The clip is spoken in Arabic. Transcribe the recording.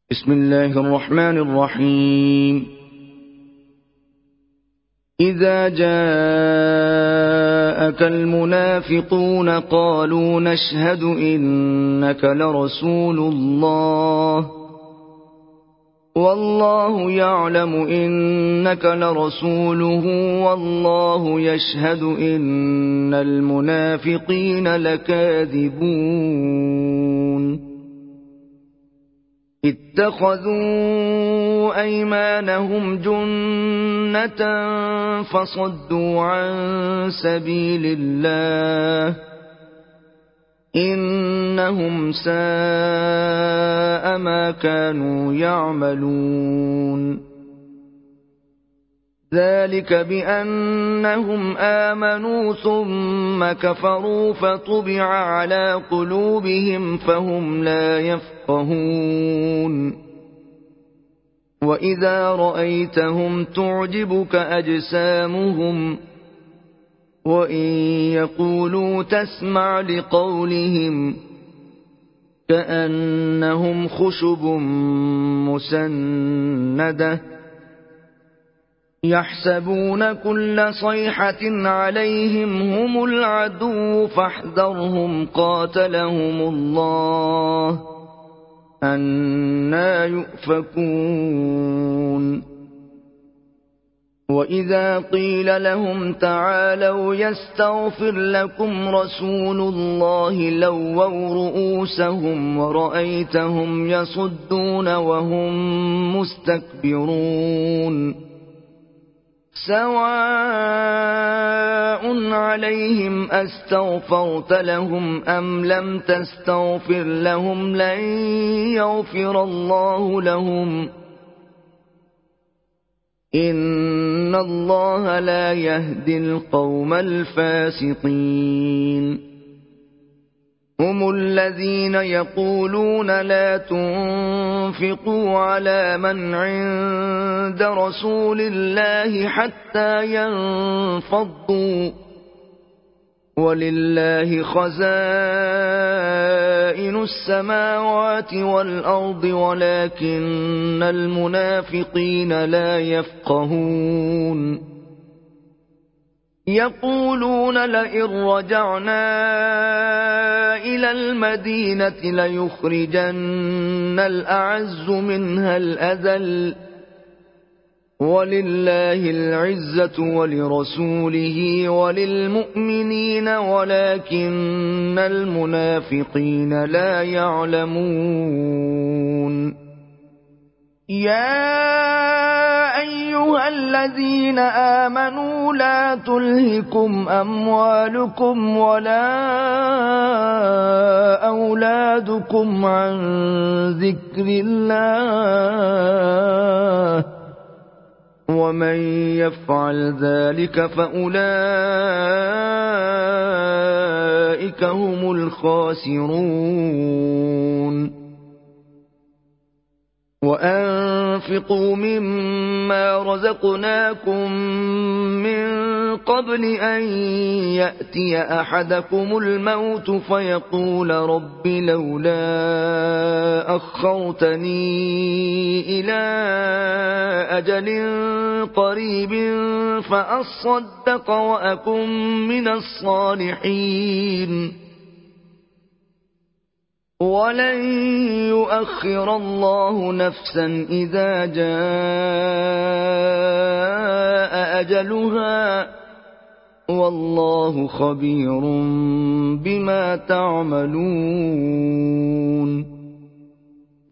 بسم الله الرحمن الرحيم. إذا جاءك المنافقون قالوا نشهد إنك لرسول الله والله يعلم إنك لرسوله والله يشهد إن المنافقين لكاذبون. اتخذوا أيمانهم جنة فصدوا عن سبيل الله إنهم ساء ما كانوا يعملون. ذلك بأنهم آمنوا ثم كفروا فطبع على قلوبهم فهم لا يفقهون. وإذا رأيتهم تعجبك أجسامهم وإن يقولوا تسمع لقولهم كأنهم خشب مسندة يحسبون كل صيحة عليهم هم العدو فاحذرهم قاتلهم الله أنى يؤفكون. وإذا قيل لهم تعالوا يستغفر لكم رسول الله لووا رؤوسهم ورأيتهم يصدون وهم مستكبرون. سواء عليهم أستغفرت لهم أم لم تستغفر لهم لن يغفر الله لهم إن الله لا يهدي القوم الفاسقين. هم الذين يقولون لا تنفقوا على من عند رسول الله حتى ينفضوا ولله خزائن السماوات والأرض ولكن المنافقين لا يفقهون. يقولون لئن رجعنا إلى المدينة ليخرجن الأعز منها الأذل ولله العزة ولرسوله وللمؤمنين ولكن المنافقين لا يعلمون. يا أيها الذين آمنوا لا تلهكم أموالكم ولا أولادكم عن ذكر الله ومن يفعل ذلك فأولئك هم الخاسرون. وأنفقوا مما رزقناكم من قبل أن يأتي أحدكم الموت فيقول رب لولا أخرتني إلى أجل قريب فأصدق وأكن من الصالحين ولن يؤخر الله نفسا إذا جاء أجلها والله خبير بما تعملون.